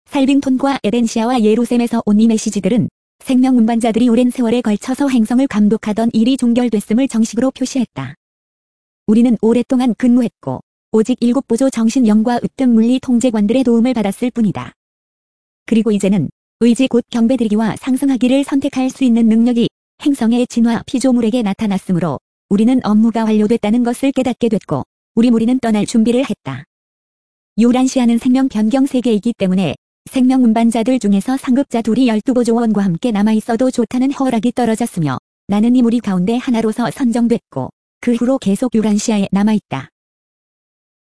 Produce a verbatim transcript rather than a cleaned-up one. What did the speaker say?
살빙톤과 에덴시아와 예루셈에서 온 이 메시지들은 생명 운반자들이 오랜 세월에 걸쳐서 행성을 감독하던 일이 종결됐음을 정식으로 표시했다. 우리는 오랫동안 근무했고 오직 일곱 보조 정신영과 으뜸 물리 통제관들의 도움을 받았을 뿐이다. 그리고 이제는 의지 곧 경배드리기와 상승하기를 선택할 수 있는 능력이 행성의 진화 피조물에게 나타났으므로 우리는 업무가 완료됐다는 것을 깨닫게 됐고 우리 무리는 떠날 준비를 했다. 요란시아는 생명 변경 세계이기 때문에 생명 운반자들 중에서 상급자 둘이 열두 보조원과 함께 남아있어도 좋다는 허락이 떨어졌으며 나는 이 무리 가운데 하나로서 선정됐고 그 후로 계속 요란시아에 남아있다.